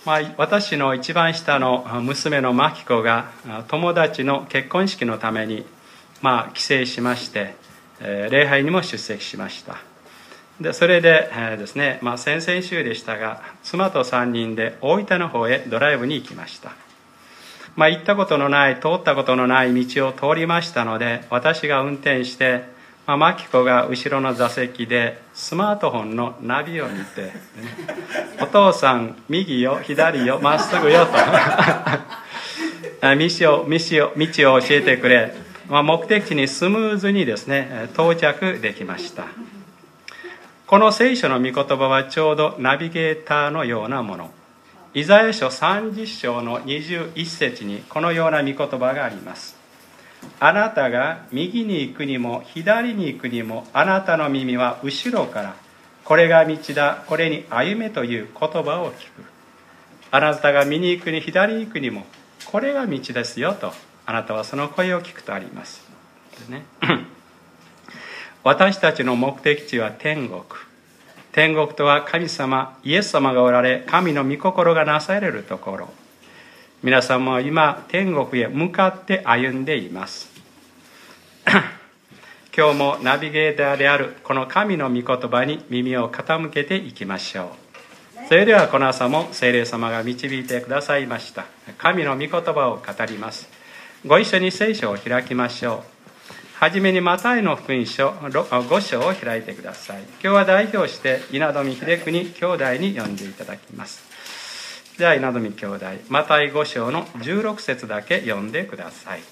私の一番下の娘のマキコが友達の結婚式のために帰省しまして、礼拝にも出席しました。でそれでですね、先々週でしたが、妻と3人で大分の方へドライブに行きました。行ったことのない、通ったことのない道を通りましたので、私が運転して、マキコが後ろの座席でスマートフォンのナビを見て、お父さん右よ左よまっすぐよと道を教えてくれ、目的地にスムーズにですね到着できました。この聖書の御言葉はちょうどナビゲーターのようなもの。イザヤ書30章の21節にこのような御言葉があります。あなたが右に行くにも左に行くにも、あなたの耳は後ろから、これが道だ、これに歩めという言葉を聞く。あなたが右に行くに左に行くにも、これが道ですよと、あなたはその声を聞くとあります。ね、私たちの目的地は天国。天国とは神様、イエス様がおられ、神の御心がなされるところ。皆さんも今天国へ向かって歩んでいます今日もナビゲーターであるこの神の御言葉に耳を傾けていきましょう。それではこの朝も聖霊様が導いてくださいました神の御言葉を語ります。ご一緒に聖書を開きましょう。はじめにマタイの福音書5章を開いてください。今日は代表して稲富秀邦兄弟に読んでいただきます。では稲富兄弟、マタイ5章の16節だけ読んでください。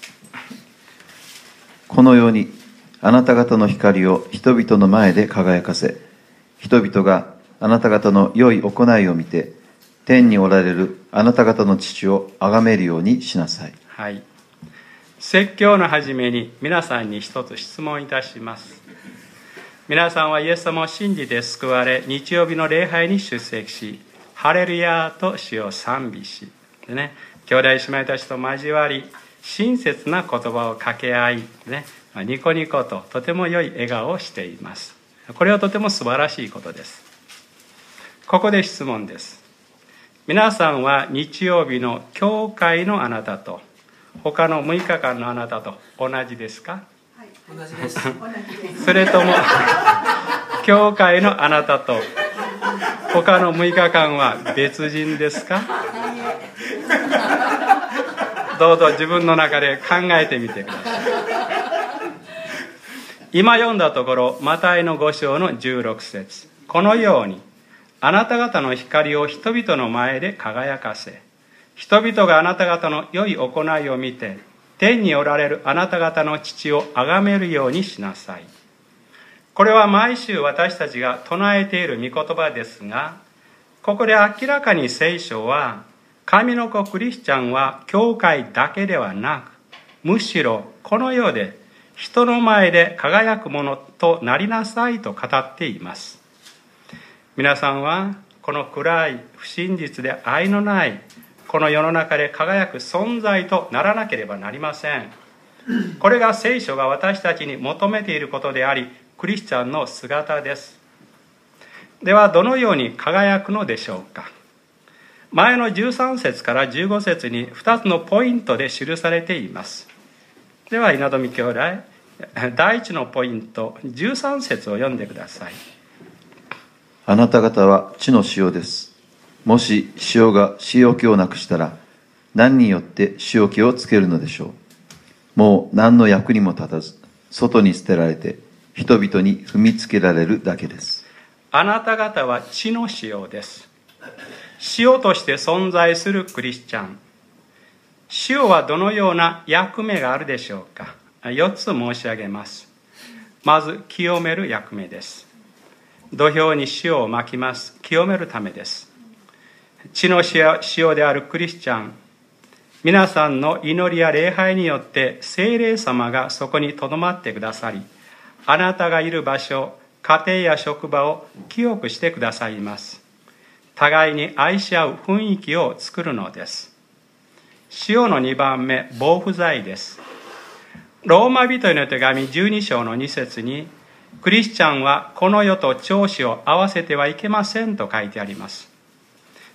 このようにあなた方の光を人々の前で輝かせ、人々があなた方の良い行いを見て、天におられるあなた方の父を崇めるようにしなさい。 はい。説教の初めに皆さんに一つ質問いたします。皆さんはイエス様を信じて救われ、日曜日の礼拝に出席し、ハレルヤと主を賛美し、でね、兄弟姉妹たちと交わり、親切な言葉を掛け合い、ね、ニコニコととても良い笑顔をしています。これはとても素晴らしいことです。ここで質問です。皆さんは日曜日の教会のあなたと他の6日間のあなたと同じですか？ はい、同じです。 それとも教会のあなたと他の6日間は別人ですか？どうぞ自分の中で考えてみてください。今読んだところ、マタイの5章の16節、このようにあなた方の光を人々の前で輝かせ、人々があなた方の良い行いを見て、天におられるあなた方の父を崇めるようにしなさい。これは毎週私たちが唱えている御言葉ですが、ここで明らかに聖書は、神の子クリスチャンは教会だけではなく、むしろこの世で人の前で輝くものとなりなさいと語っています。皆さんはこの暗い不真実で愛のないこの世の中で輝く存在とならなければなりません。これが聖書が私たちに求めていることであり、クリスチャンの姿です。ではどのように輝くのでしょうか。前の13節から15節に2つのポイントで記されています。では稲富兄弟、第一のポイント13節を読んでください。 あなた方は地の塩です。もし塩が塩気をなくしたら、何によって塩気をつけるのでしょう。もう何の役にも立たず、外に捨てられて人々に踏みつけられるだけです。 あなた方は地の塩です。塩として存在するクリスチャン。塩はどのような役目があるでしょうか。4つ申し上げます。まず、清める役目です。土俵に塩をまきます。清めるためです。地の塩であるクリスチャン、皆さんの祈りや礼拝によって聖霊様がそこに留まってくださり、あなたがいる場所、家庭や職場を清くしてくださいます。互いに愛し合う雰囲気を作るのです。塩の2番目、防腐剤です。ローマ人への手紙12章の2節に、クリスチャンはこの世と調子を合わせてはいけませんと書いてあります。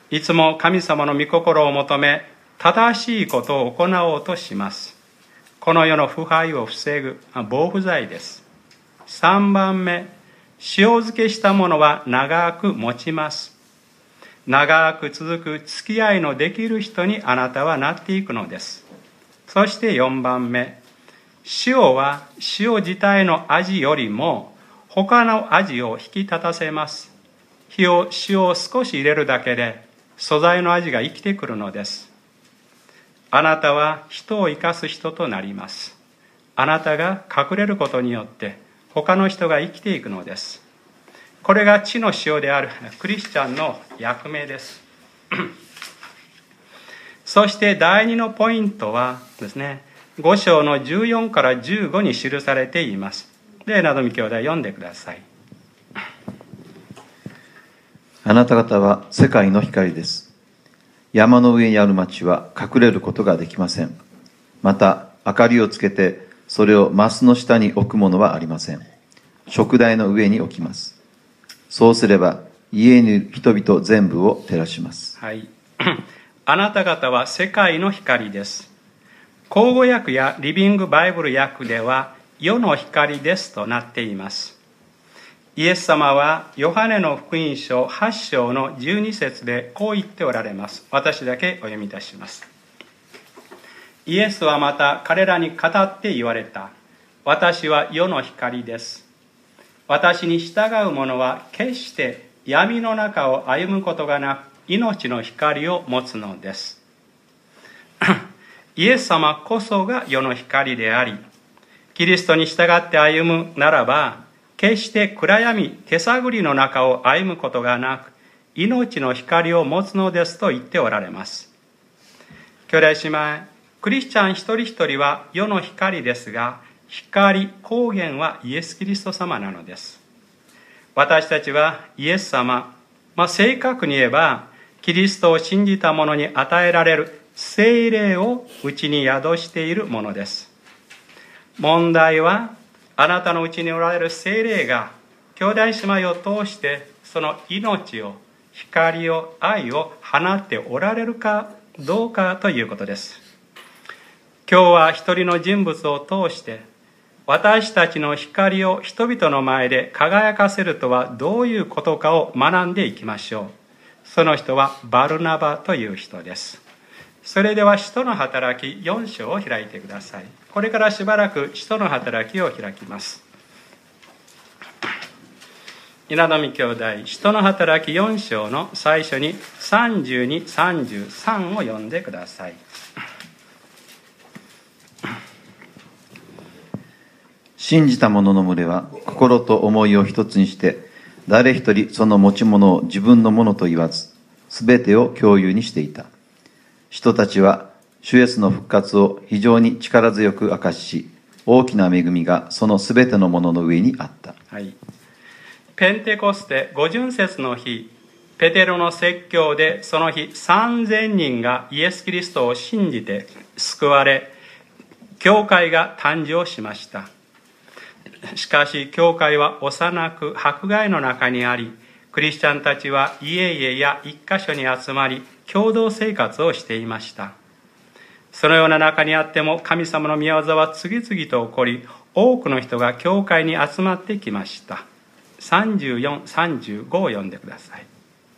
いつも神様の御心を求め、正しいことを行おうとします。この世の腐敗を防ぐ防腐剤です。3番目、塩漬けしたものは長く持ちます。長く続く付き合いのできる人にあなたはなっていくのです。そして4番目、塩は塩自体の味よりも他の味を引き立たせます。塩を少し入れるだけで素材の味が生きてくるのです。あなたは人を生かす人となります。あなたが隠れることによって他の人が生きていくのです。これが地の塩であるクリスチャンの役目です。そして第2のポイントはですね、5章の14から15に記されています。で、などみ兄弟読んでください。 あなた方は世界の光です。山の上にある町は隠れることができません。また、明かりをつけて、それをマスの下に置くものはありません。燭台の上に置きます。そうすれば、家にいる人々全部を照らします。 はい。あなた方は世界の光です。口語訳やリビングバイブル訳では、世の光ですとなっています。イエス様はヨハネの福音書8章の12節でこう言っておられます。私だけお読みいたします。イエスはまた彼らに語って言われた。私は世の光です。私に従う者は決して闇の中を歩むことがなく、命の光を持つのです。イエス様こそが世の光であり、キリストに従って歩むならば、決して暗闇、手探りの中を歩むことがなく、命の光を持つのですと言っておられます。兄弟姉妹、クリスチャン一人一人は世の光ですが、光、光源はイエス・キリスト様なのです。私たちはイエス様、正確に言えば、キリストを信じた者に与えられる聖霊をうちに宿しているものです。問題は、あなたのうちにおられる聖霊が兄弟姉妹を通してその命を、光を、愛を放っておられるかどうかということです。今日は一人の人物を通して私たちの光を人々の前で輝かせるとはどういうことかを学んでいきましょう。その人はバルナバという人です。それでは使徒の働き4章を開いてください。これからしばらく使徒の働きを開きます。稲富兄弟、使徒の働き4章の最初に32、33を読んでください。 信じた者の群れは心と思いを一つにして、誰一人その持ち物を自分のものと言わず、すべてを共有にしていた。人たちは主イエスの復活を非常に力強く明かし、大きな恵みがそのすべてのものの上にあった。 はい。ペンテコステ五旬節の日、ペテロの説教でその日3000人がイエス・キリストを信じて救われ、教会が誕生しました。しかし教会は幼く迫害の中にあり、クリスチャンたちは家々や一箇所に集まり共同生活をしていました。そのような中にあっても神様の御業は次々と起こり、多くの人が教会に集まってきました。34、35を読んでください。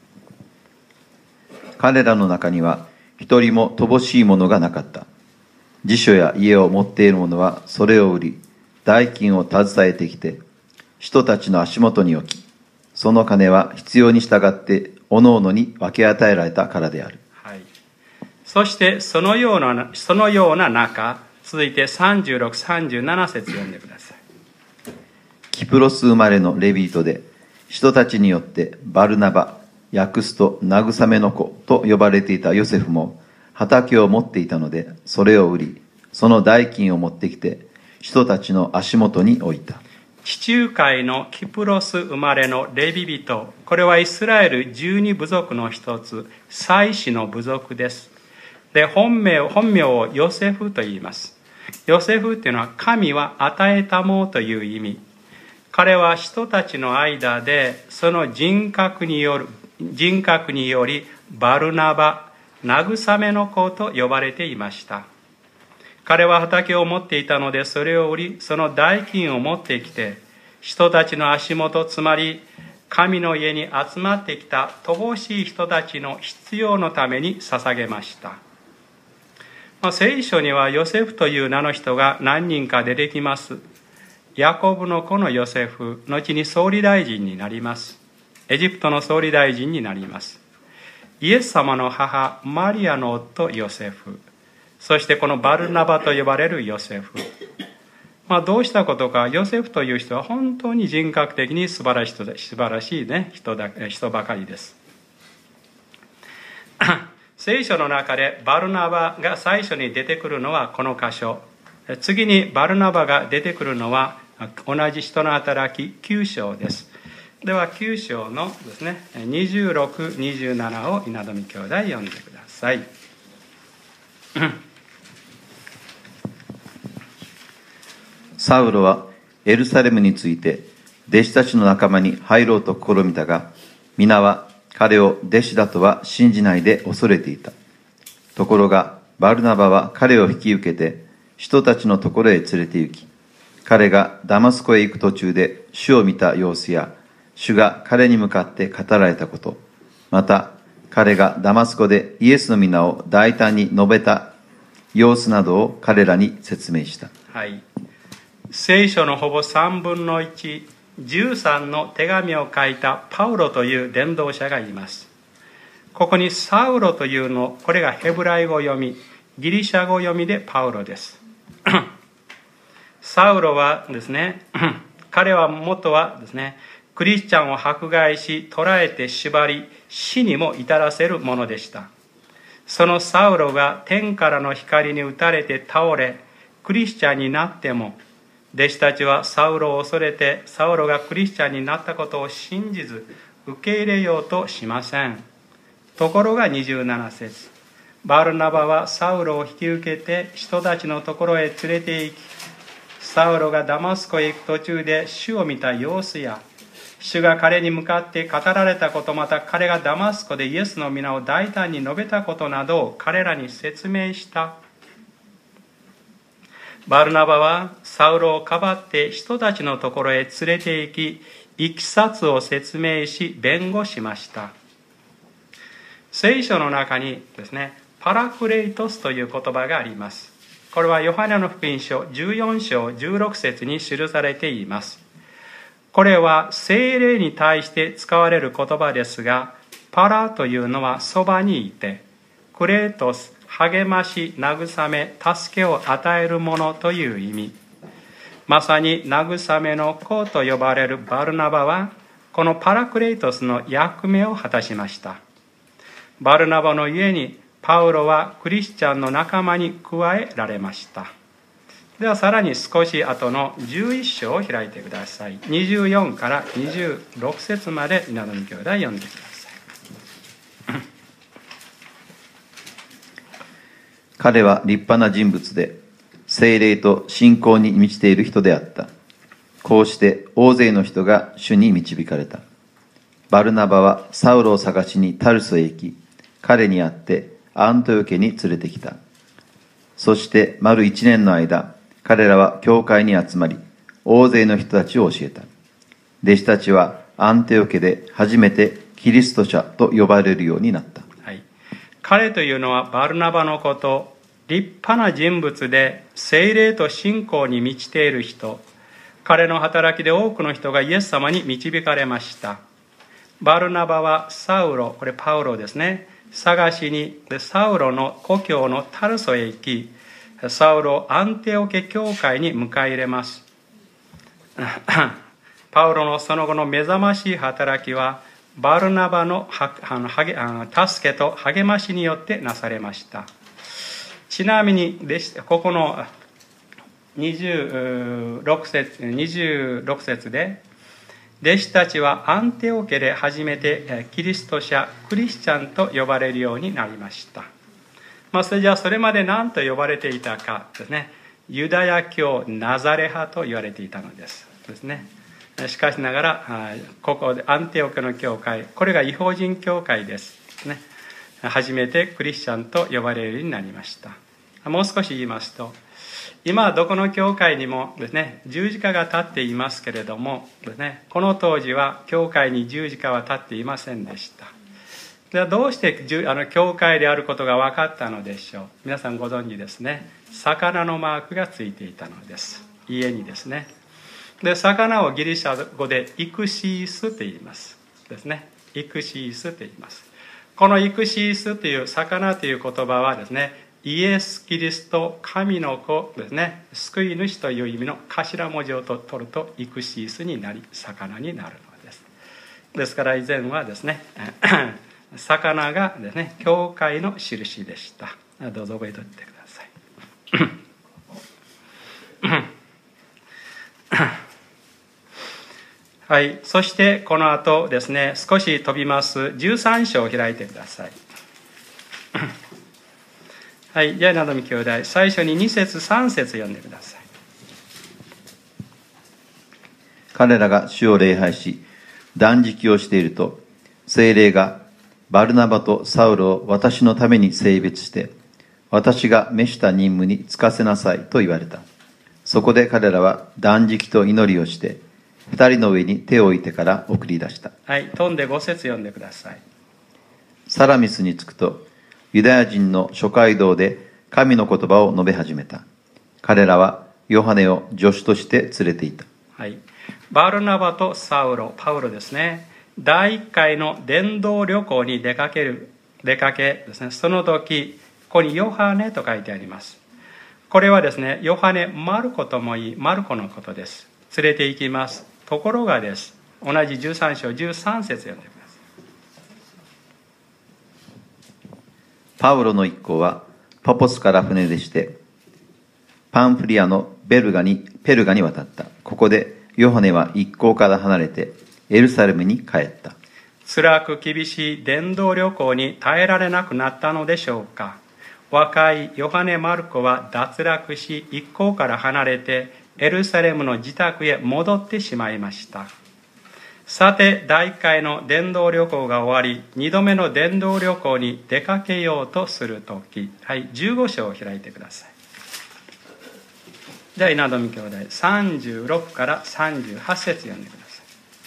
彼らの中には一人も乏しいものがなかった。辞書や家を持っている者はそれを売り、代金を携えてきて、人たちの足元に置き、その金は必要に従って各々に分け与えられたからである。 はい。そしてそのような中、続いて36、37節読んでください。 キプロス生まれのレビートで、人たちによってバルナバ、訳すと慰めの子と呼ばれていたヨセフも畑を持っていたので、それを売り、その代金を持ってきて、人たちの足元に置いた。 地中海のキプロス生まれのレビ人、これはイスラエル12部族の一つ、祭司の部族です。で、本名をヨセフと言います。ヨセフっていうのは神は与えたものという意味。彼は人たちの間でその人格によりバルナバ、慰めの子と呼ばれていました。彼は畑を持っていたので、それを売り、その代金を持ってきて、人たちの足元、つまり神の家に集まってきた乏しい人たちの必要のために捧げました。聖書にはヨセフという名の人が何人か出てきます。ヤコブの子のヨセフ、後に総理大臣になります。エジプトの総理大臣になります。イエス様の母マリアの夫ヨセフ、そしてこのバルナバと呼ばれるヨセフ、どうしたことか、ヨセフという人は本当に人格的に素晴らしい、人ばかりです。聖書の中でバルナバが最初に出てくるのはこの箇所、次にバルナバが出てくるのは同じ使徒の働き9章です。では9章のですね、26、27を稲富兄弟読んでください。 サウロはエルサレムについて弟子たちの仲間に入ろうと試みたが、皆は彼を弟子だとは信じないで恐れていた。ところがバルナバは彼を引き受けて人たちのところへ連れて行き、彼がダマスコへ行く途中で主を見た様子や、主が彼に向かって語られたこと、また彼がダマスコでイエスの皆を大胆に述べた様子などを彼らに説明した。 はい、聖書のほぼ3分の1、13の手紙を書いたパウロという伝道者がいます。ここにサウロというの、これがヘブライ語読み、ギリシャ語読みでパウロです。サウロはですね、彼は元はですね、クリスチャンを迫害し、捕らえて縛り、死にも至らせるものでした。そのサウロが天からの光に打たれて倒れ、クリスチャンになっても、弟子たちはサウロを恐れて、サウロがクリスチャンになったことを信じず、受け入れようとしません。ところが27節、バルナバはサウロを引き受けて人たちのところへ連れて行き、サウロがダマスコへ行く途中で主を見た様子や、主が彼に向かって語られたこと、また彼がダマスコでイエスの皆を大胆に述べたことなどを彼らに説明した。バルナバはサウロをかばって人たちのところへ連れて行き、いきさつを説明し弁護しました。聖書の中にですね、パラクレイトスという言葉があります。これはヨハネの福音書14章16節に記されています。これは聖霊に対して使われる言葉ですが、パラというのはそばにいて、クレイトス、励まし、慰め、助けを与えるものという意味。まさに慰めの子と呼ばれるバルナバは、このパラクレイトスの役目を果たしました。バルナバの家にパウロはクリスチャンの仲間に加えられました。ではさらに少し後の11章を開いてください。24から26節まで稲富兄弟読んでください。 彼は立派な人物で、聖霊と信仰に満ちている人であった。こうして大勢の人が主に導かれた。バルナバはサウロを探しにタルソへ行き、彼に会ってアントヨケに連れてきた。そして丸1年の間、彼らは教会に集まり、大勢の人たちを教えた。弟子たちはアンテオケで初めてキリスト者と呼ばれるようになった。 はい、彼というのはバルナバのこと、立派な人物で聖霊と信仰に満ちている人。彼の働きで多くの人がイエス様に導かれました。バルナバはサウロ、これパウロですね、探しにサウロの故郷のタルソへ行き、サウロをアンテオケ教会に迎え入れます。パウロのその後の目覚ましい働きはバルナバの助けと励ましによってなされました。ちなみにここの26節で、弟子たちはアンテオケで初めてキリスト者、クリスチャンと呼ばれるようになりました。それじゃあそれまで何と呼ばれていたかですね。ユダヤ教ナザレ派と言われていたのですね。しかしながらここでアンテオケの教会、これが異邦人教会ですね。 初めてクリスチャンと呼ばれるようになりました。もう少し言いますと、今どこの教会にもですね、十字架が立っていますけれどもですね、この当時は教会に十字架は立っていませんでした。ではどうして教会であることが分かったのでしょう。皆さんご存知ですね。魚のマークがついていたのです。家にですね。で、魚をギリシャ語でイクシースと言いますですね。イクシースと言います。このイクシースという魚という言葉はですね、イエス・キリスト神の子ですね、救い主という意味の頭文字を取るとイクシースになり魚になるのです。ですから以前はですね魚がですね、教会の印でした。どうぞ覚えておいてください。はい、そしてこの後ですね、少し飛びます13章を開いてください。はい、じゃあなどみ兄弟、最初に2節3節読んでください。 彼らが主を礼拝し、断食をしていると、聖霊がバルナバとサウロを私のために性別して、私が召した任務に就かせなさいと言われた。そこで彼らは断食と祈りをして、二人の上に手を置いてから送り出した。 はい、飛んで5節読んでください。 サラミスに着くと、ユダヤ人の諸街道で神の言葉を述べ始めた。彼らはヨハネを助手として連れていた。 はい、バルナバとサウロ、パウロですね。第1回の伝道旅行に出かけですね。その時、ここにヨハネと書いてあります。これはですね、ヨハネ・マルコともいい、マルコのことです。連れて行きます。ところがです。同じ13章13節読んでください。 パウロの一行はパポスから船でして、パンフリアのペルガに渡った。ここでヨハネは一行から離れてエルサレムに帰った。 辛く厳しい伝道旅行に耐えられなくなったのでしょうか。若いヨハネ・マルコは脱落し、一行から離れてエルサレムの自宅へ戻ってしまいました。さて、第1回の伝道旅行が終わり、2度目の伝道旅行に出かけようとするとき、はい、15章を開いてください。じゃあ稲富兄弟、36から38節読んでくださ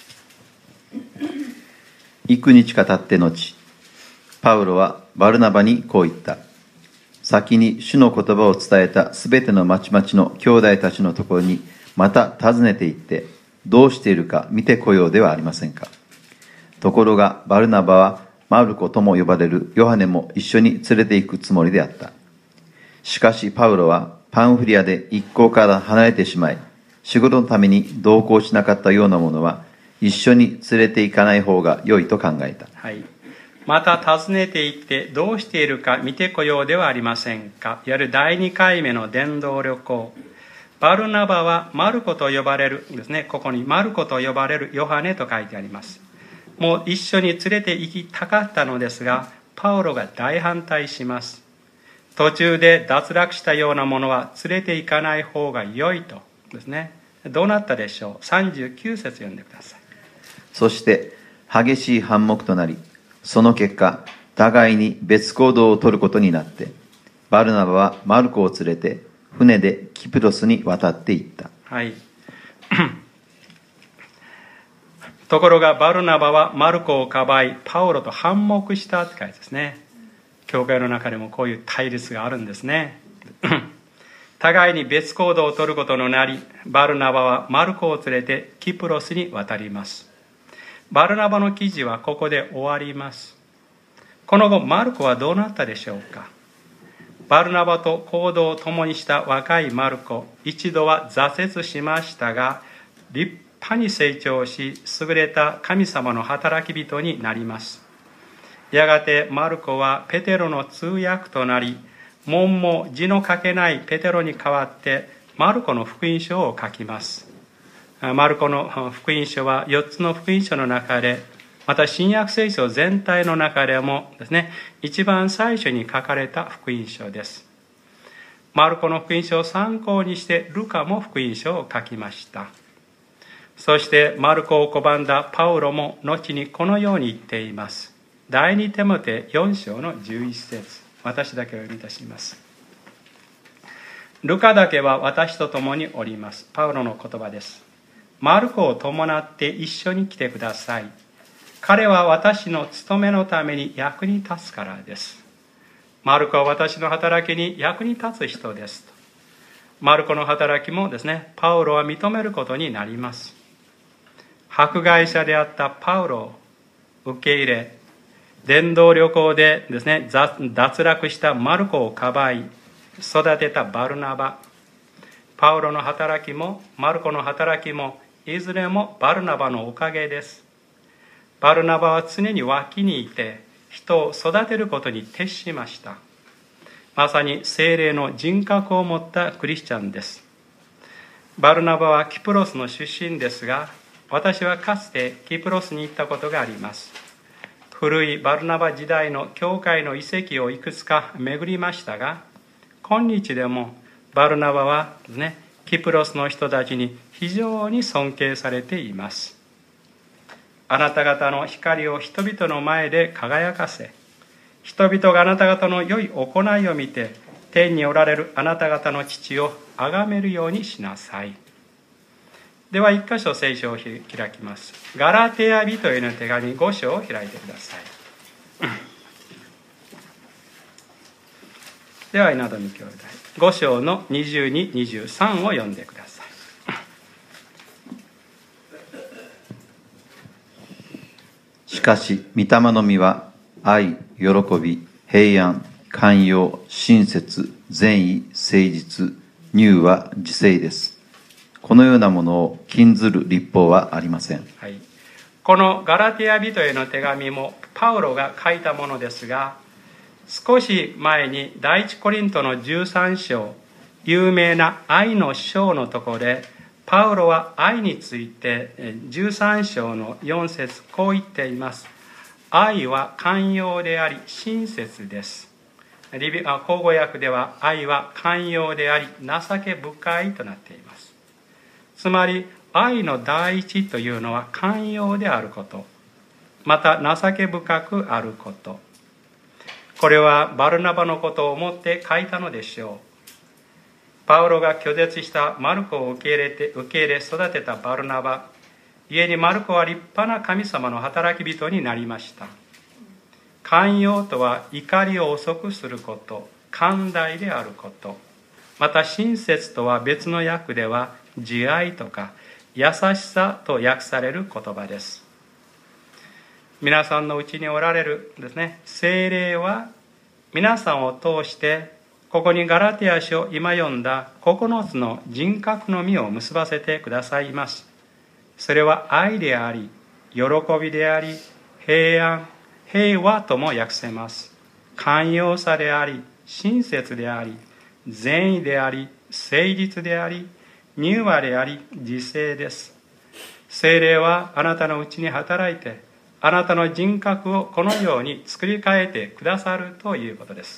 い。幾日か経って後、パウロはバルナバにこう言った。先に主の言葉を伝えたすべての町々の兄弟たちのところにまた訪ねて行って、どうしているか見てこようではありませんか。ところがバルナバはマルコとも呼ばれるヨハネも一緒に連れて行くつもりであった。しかしパウロはパンフリアで一行から離れてしまい、仕事のために同行しなかったようなものは一緒に連れて行かない方が良いと考えた。 はい、また訪ねて行ってどうしているか見てこようではありませんか。いわゆる第2回目の伝道旅行。バルナバはマルコと呼ばれるですね、ここにマルコと呼ばれるヨハネと書いてあります。もう一緒に連れて行きたかったのですが、パウロが大反対します。途中で脱落したようなものは連れて行かない方が良いとですね。どうなったでしょう。39節読んでください。 そして激しい反目となり、その結果互いに別行動を取ることになって、バルナバはマルコを連れて船でキプロスに渡っていった。 はい。ところがバルナバはマルコをかばい、パウロと反目したって書いてですね。教会の中でもこういう対立があるんですね。互いに別行動を取ることになり、バルナバはマルコを連れてキプロスに渡ります。バルナバの記事はここで終わります。この後マルコはどうなったでしょうか。バルナバと行動を共にした若いマルコ、一度は挫折しましたが、立派に成長し、優れた神様の働き人になります。やがてマルコはペテロの通訳となり、門も字の書けないペテロに代わってマルコの福音書を書きます。マルコの福音書は4つの福音書の中で、また新約聖書全体の中でもですね、一番最初に書かれた福音書です。マルコの福音書を参考にしてルカも福音書を書きました。そしてマルコを拒んだパウロも後にこのように言っています。 第2テモテ4章の11節、私だけを読みいたします。ルカだけは私と共におります。パウロの言葉です。マルコを伴って一緒に来てください。彼は私の務めのために役に立つからです。マルコは私の働きに役に立つ人です。マルコの働きもですね、パウロは認めることになります。迫害者であったパウロを受け入れ、伝道旅行でですね、脱落したマルコをかばい、育てたバルナバ。パウロの働きもマルコの働きもいずれもバルナバのおかげです。バルナバは常に脇にいて人を育てることに徹しました。まさに聖霊の人格を持ったクリスチャンです。バルナバはキプロスの出身ですが、私はかつてキプロスに行ったことがあります。古いバルナバ時代の教会の遺跡をいくつか巡りましたが、今日でもバルナバはですね、キプロスの人たちに非常に尊敬されています。あなた方の光を人々の前で輝かせ、人々があなた方の良い行いを見て、天におられるあなた方の父を崇めるようにしなさい。では一箇所聖書を開きます。ガラテヤ人への手紙5章を開いてください。では稲富兄弟、5章の22、23を読んでください。 しかし、御霊の実は、愛、喜び、平安、寛容、親切、善意、誠実、乳和、自制です。このようなものを禁ずる律法はありません。 はい、このガラテヤ人への手紙もパウロが書いたものですが、少し前に第一コリントの13章、有名な愛の章のところで、パウロは愛について13章の4節こう言っています。愛は寛容であり親切です。口語訳では愛は寛容であり情け深いとなっています。つまり愛の第一というのは寛容であること、また情け深くあること。これはバルナバのことを思って書いたのでしょう。パウロが拒絶したマルコを受け入れ育てたバルナバ、故にマルコは立派な神様の働き人になりました。寛容とは怒りを遅くすること、寛大であること。また親切とは別の訳では慈愛とか優しさと訳される言葉です。皆さんのうちにおられるですね、聖霊は皆さんを通してここにガラテヤ書今読んだ9つの人格の実を結ばせてくださいます。それは愛であり、喜びであり、平安、平和とも訳せます。寛容さであり、親切であり、善意であり、誠実であり、乳和であり、自制です。聖霊はあなたのうちに働いて、あなたの人格をこのように作り変えてくださるということです。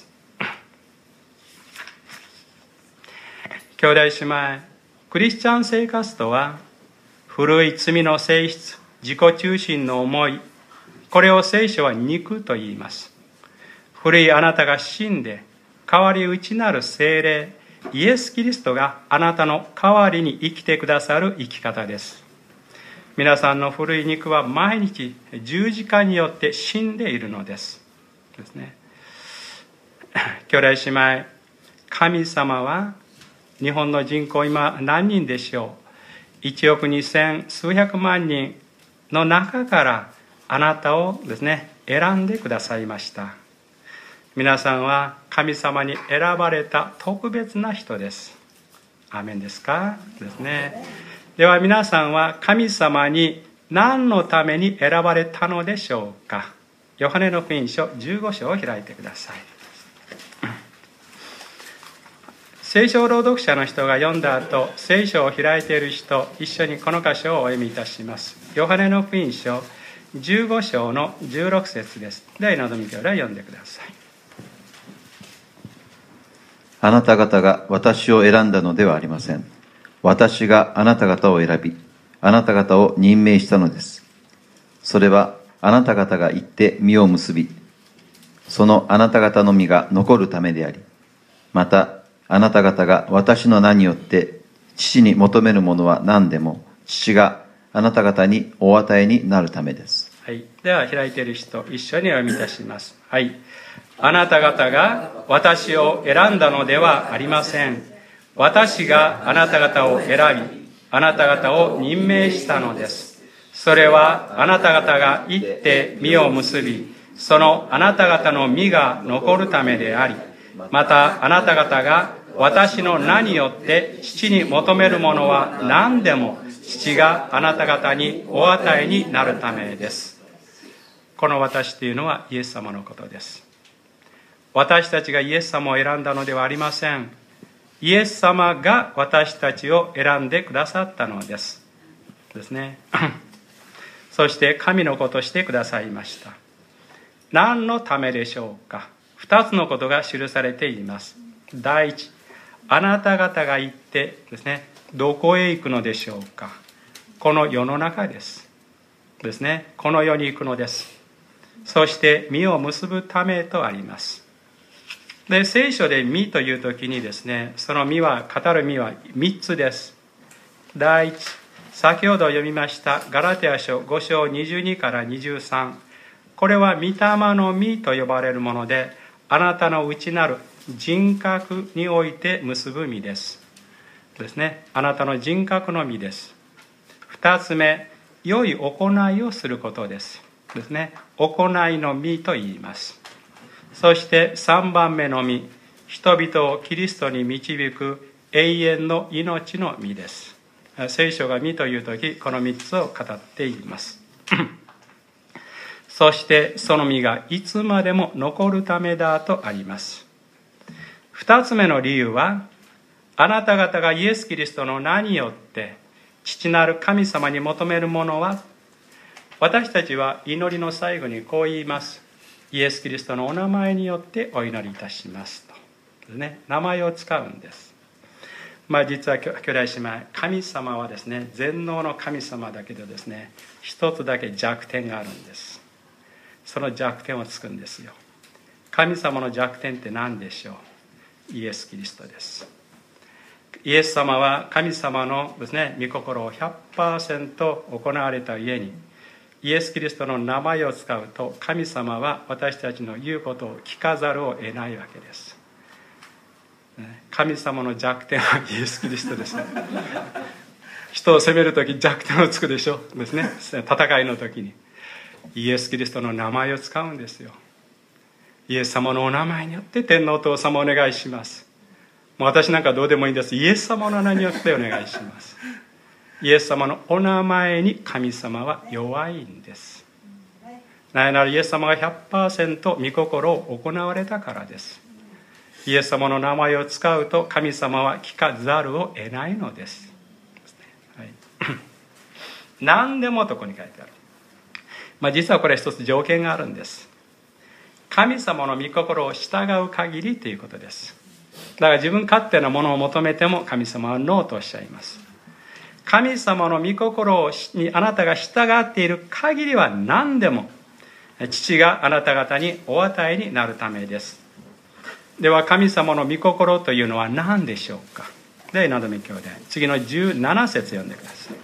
兄弟姉妹、クリスチャン生活とは、古い罪の性質、自己中心の思い、これを聖書は肉と言います。古いあなたが死んで、代わり内なる聖霊、イエス・キリストがあなたの代わりに生きてくださる生き方です。皆さんの古い肉は毎日十字架によって死んでいるのです。ですね。兄弟姉妹、神様は日本の人口今何人でしょう。1億2000数百万人の中からあなたをですね、選んでくださいました。皆さんは神様に選ばれた特別な人です。アーメンですか？ですね。では皆さんは神様に何のために選ばれたのでしょうか。ヨハネの福音書15章を開いてください。聖書朗読者の人が読んだ後、聖書を開いている人、一緒にこの箇所をお読みいたします。ヨハネの福音書15章の16節です。では、稲富兄弟読んでください。 あなた方が私を選んだのではありません。私があなた方を選び、あなた方を任命したのです。それはあなた方が行って実を結び、そのあなた方の実が残るためであり、またあなた方が私の名によって父に求めるものは何でも、父があなた方にお与えになるためです。 はい、では開いている人、一緒にお読みいたします。はい。あなた方が私を選んだのではありません。私があなた方を選び、あなた方を任命したのです。それはあなた方が行って実を結び、そのあなた方の実が残るためであり、またあなた方が私の名によって父に求めるものは何でも、父があなた方にお与えになるためです。この私というのはイエス様のことです。私たちがイエス様を選んだのではありません。イエス様が私たちを選んでくださったのです。ですね。そして神の子としてくださいました。何のためでしょうか。2つのことが記されています。第一、あなた方が行ってですね、どこへ行くのでしょうか。この世の中ですね。この世に行くのです。そして実を結ぶためとあります。で、聖書で実という時にですね、その実は、語る実は3つです。第一、先ほど読みましたガラテヤ書5章22から23、これは御霊の実と呼ばれるもので、あなたの内なる人格において結ぶ実ですね。あなたの人格の実です。2つ目、良い行いをすることですね。行いの実と言います。そして3番目の実、人々をキリストに導く永遠の命の実です。聖書が実というとき、この3つを語っていますそしてその実がいつまでも残るためだとあります。2つ目の理由は、あなた方がイエス・キリストの名によって父なる神様に求めるものは、私たちは祈りの最後にこう言います。イエス・キリストのお名前によってお祈りいたしますと、ね、名前を使うんです。実は兄弟姉妹、神様はですね、全能の神様だけどですね、一つだけ弱点があるんです。その弱点をつくんですよ。神様の弱点って何でしょう。イエス・キリストです。イエス様は神様のですね、御心を 100% 行われたゆえに、イエス・キリストの名前を使うと、神様は私たちの言うことを聞かざるを得ないわけです。神様の弱点はイエス・キリストです。人を責めるとき弱点をつくでしょですね。戦いの時にイエス・キリストの名前を使うんですよ。イエス様のお名前によって天皇お父様お願いします。もう私なんかどうでもいいんです。イエス様の名によってお願いします。イエス様のお名前に神様は弱いんです。なぜならイエス様が 100% 御心を行われたからです。イエス様の名前を使うと神様は聞かざるを得ないのです。はい、何でもとこに書いてある。実はこれ一つ条件があるんです。神様の御心を従う限りということです。だから自分勝手なものを求めても神様はノーとおっしゃいます。神様の御心にあなたが従っている限りは何でも父があなた方にお与えになるためです。では神様の御心というのは何でしょうか。で、などめ兄弟、次の17節読んでください。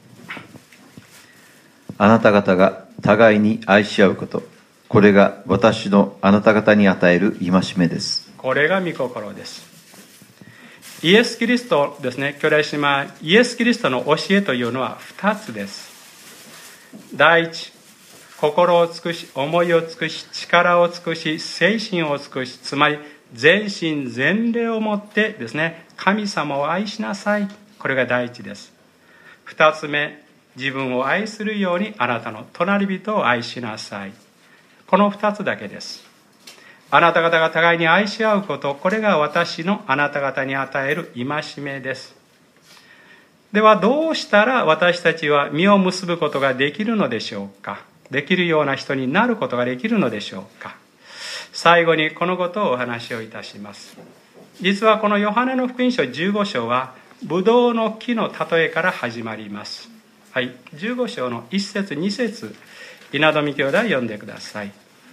あなた方が互いに愛し合うこと、これが私のあなた方に与える戒めです。 これが御心です。イエス・キリストですね、兄弟姉妹、イエス・キリストの教えというのは2つです。第一、心を尽くし、思いを尽くし、力を尽くし、精神を尽くし、つまり全身全霊をもってですね、神様を愛しなさい。これが第一です。2つ目、自分を愛するようにあなたの隣人を愛しなさい。この2つだけです。あなた方が互いに愛し合うこと、これが私のあなた方に与える戒めです。ではどうしたら私たちは実を結ぶことができるのでしょうか。できるような人になることができるのでしょうか。最後にこのことをお話をいたします。実はこのヨハネの福音書15章はブドウの木の例えから始まります。はい、15章の1節2節稲富兄弟読んでください。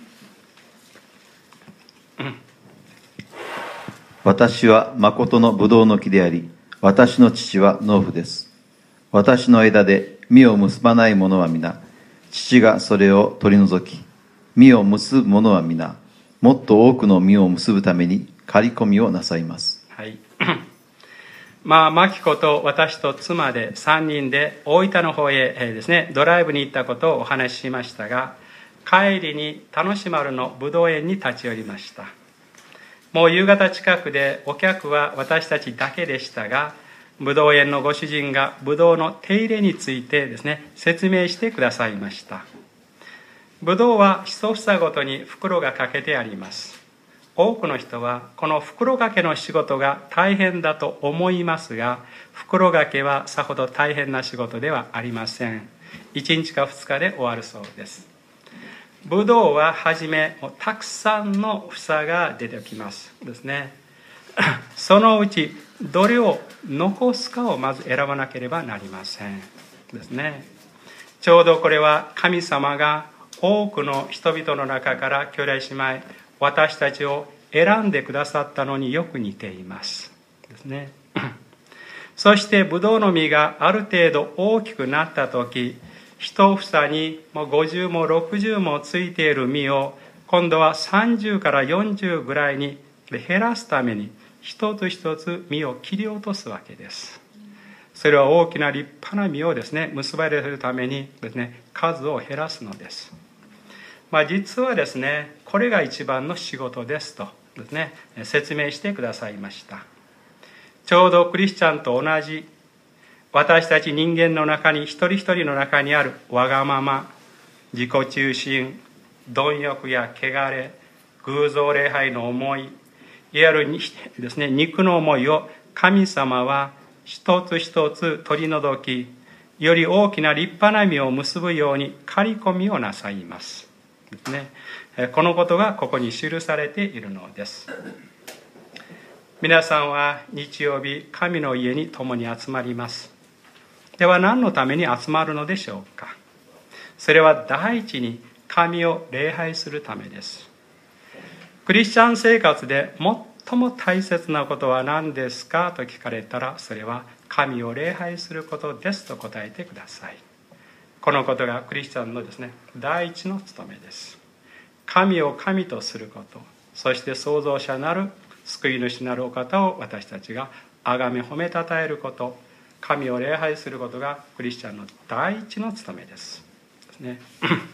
私は誠のブドウの木であり、私の父は農夫です。私の枝で実を結ばない者は皆、父がそれを取り除き、実を結ぶ者は皆、もっと多くの実を結ぶために刈り込みをなさいます。 はい。マキコと私と妻で3人で大分の方へですね、ドライブに行ったことをお話ししましたが、帰りに田主丸のぶどう園に立ち寄りました。もう夕方近くでお客は私たちだけでしたが、ぶどう園のご主人がぶどうの手入れについてですね、説明してくださいました。ぶどうは一房ごとに袋がかけてあります。多くの人はこの袋掛けの仕事が大変だと思いますが、袋掛けはさほど大変な仕事ではありません。1日か2日で終わるそうです。ぶどうははじめたくさんの房が出てきますですね。そのうちどれを残すかをまず選ばなければなりませんですね。ちょうどこれは神様が多くの人々の中から兄弟姉妹、私たちを選んでくださったのによく似ていますですね。そしてブドウの実がある程度大きくなった時、一房にもう50も60もついている実を今度は30から40ぐらいに減らすために一つ一つ実を切り落とすわけです。それは大きな立派な実をですね、結ばれるためにですね、数を減らすのです。実はですね、これが一番の仕事ですとですね、説明してくださいました。ちょうどクリスチャンと同じ、私たち人間の中に一人一人の中にあるわがまま、自己中心、貪欲や汚れ、偶像礼拝の思い、いわゆるですね、肉の思いを神様は一つ一つ取り除き、より大きな立派な実を結ぶように刈り込みをなさいますですね。このことがここに記されているのです。皆さんは日曜日、神の家に共に集まります。では何のために集まるのでしょうか。それは第一に神を礼拝するためです。クリスチャン生活で最も大切なことは何ですかと聞かれたら、それは神を礼拝することですと答えてください。このことがクリスチャンのですね、第一の務めです。神を神とすること、そして創造者なる救い主なるお方を私たちが崇め褒めたたえること、神を礼拝することがクリスチャンの第一の務めですね。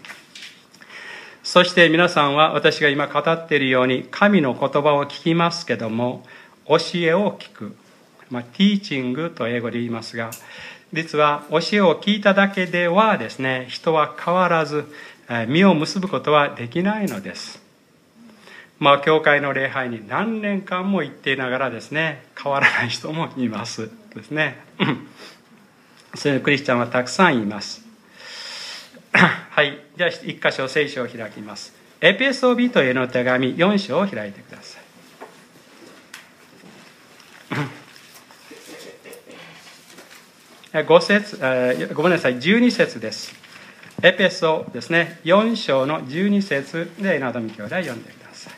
そして皆さんは私が今語っているように神の言葉を聞きますけども、教えを聞く、ティーチングと英語で言いますが、実は教えを聞いただけではですね、人は変わらず実を結ぶことはできないのです。教会の礼拝に何年間も行っていながらですね、変わらない人もいますですね。そういうクリスチャンはたくさんいます。はい、じゃあ一箇所聖書を開きます。エペソビトへの手紙4章を開いてください。12節です。エペソですね、4章の12節で稲富兄弟読んでください。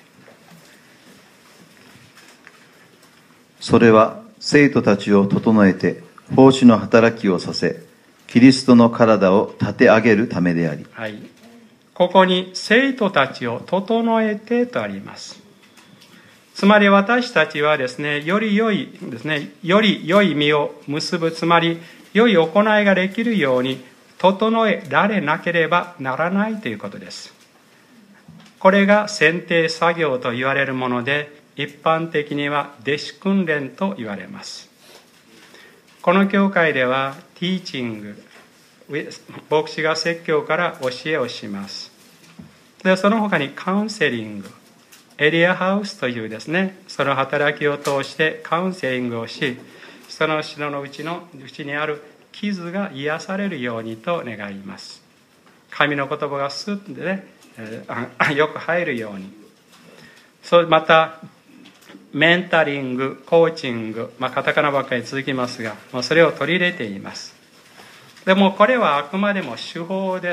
それは生徒たちを整えて奉仕の働きをさせ、キリストの体を立て上げるためであり、 はい、ここに生徒たちを整えてとあります。つまり私たちはですね、より良い実を結ぶ、つまり良い行いができるように整えられなければならないということです。これが選定作業と言われるもので、一般的には弟子訓練と言われます。この教会ではティーチング、牧師が説教から教えをします。でその他にカウンセリング、エリアハウスというですね、その働きを通してカウンセリングをし、その人のうちにある傷が癒されるようにと願います。神の言葉がスッとね、よく入るように。またメンタリング、コーチング、カタカナばっかり続きますが、それを取り入れています。でもこれはあくまでも手法です。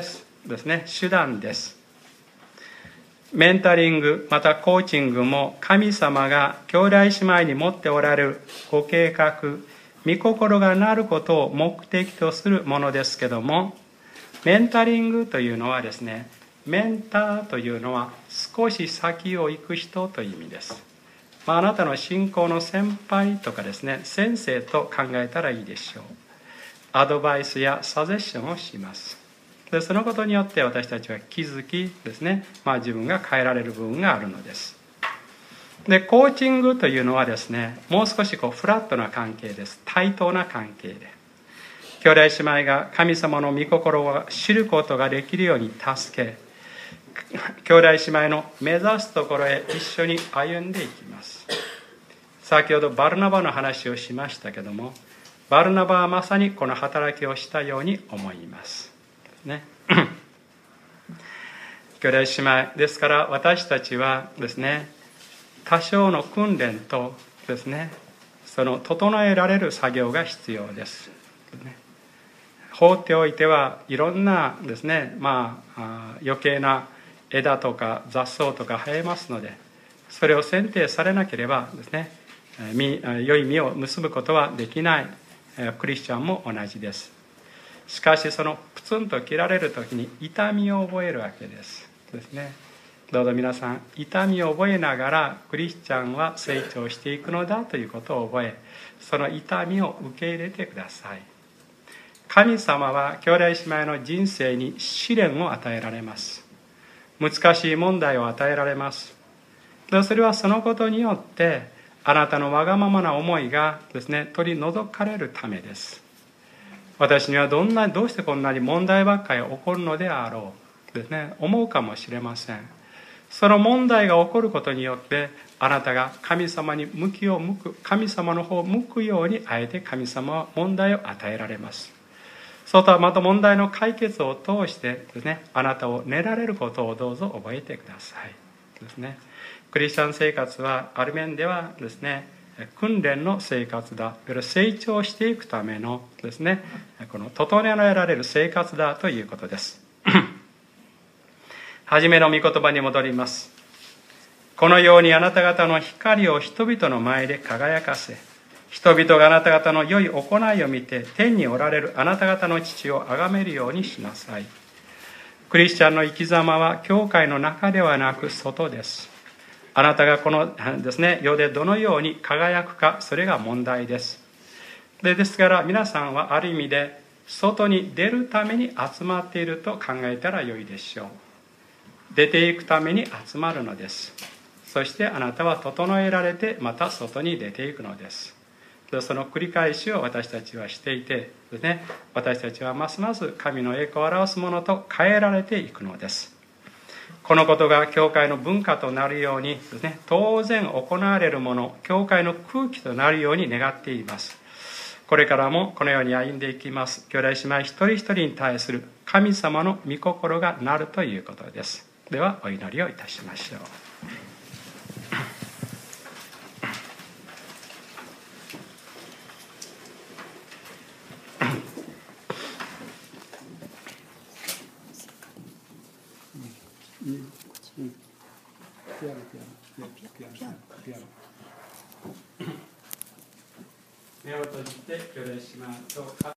ですね、手段です。メンタリングまたコーチングも神様が兄弟姉妹に持っておられるご計画、御心がなることを目的とするものですけども、メンタリングというのはですね、メンターというのは少し先を行く人という意味です。あなたの信仰の先輩とかですね、先生と考えたらいいでしょう。アドバイスやサジェッションをします。でそのことによって私たちは気づきですね、自分が変えられる部分があるのです。でコーチングというのはですね、もう少しフラットな関係です。対等な関係で兄弟姉妹が神様の御心を知ることができるように助け、兄弟姉妹の目指すところへ一緒に歩んでいきます。先ほどバルナバの話をしましたけども、バルナバはまさにこの働きをしたように思いますね。兄弟姉妹ですから、私たちはですね、多少の訓練とですね、その整えられる作業が必要です。放っておいてはいろんなですね、余計な枝とか雑草とか生えますので、それを剪定されなければですね、良い実を結ぶことはできない。クリスチャンも同じです。しかしそのプツンと切られる時に痛みを覚えるわけですね。どうぞ皆さん、痛みを覚えながらクリスチャンは成長していくのだということを覚え、その痛みを受け入れてください。神様は兄弟姉妹の人生に試練を与えられます。難しい問題を与えられます。それはそのことによってあなたのわがままな思いがですね、取り除かれるためです。私にはどうしてこんなに問題ばっかり起こるのであろうですね、思うかもしれません。その問題が起こることによってあなたが神様に神様の方を向くように、あえて神様は問題を与えられます。そうとはまた問題の解決を通してですね、あなたを練られることをどうぞ覚えてくださいですね。クリスチャン生活はある面ではですね、訓練の生活だ、成長していくためのですね、この整えられる生活だということです。はじめの御言葉に戻ります。このようにあなた方の光を人々の前で輝かせ、人々があなた方の良い行いを見て天におられるあなた方の父を崇めるようにしなさい。クリスチャンの生き様は教会の中ではなく外です。あなたがこのですね、世でどのように輝くか、それが問題です。ですから皆さんはある意味で外に出るために集まっていると考えたらよいでしょう。出ていくために集まるのです。そしてあなたは整えられてまた外に出ていくのです。その繰り返しを私たちはしていてですね、私たちはますます神の栄光を表すものと変えられていくのです。このことが教会の文化となるようにですね、当然行われるもの、教会の空気となるように願っています。これからもこのように歩んでいきます兄弟姉妹一人一人に対する神様の御心がなるということです。ではお祈りをいたしましょう。目を閉じて兄弟姉妹と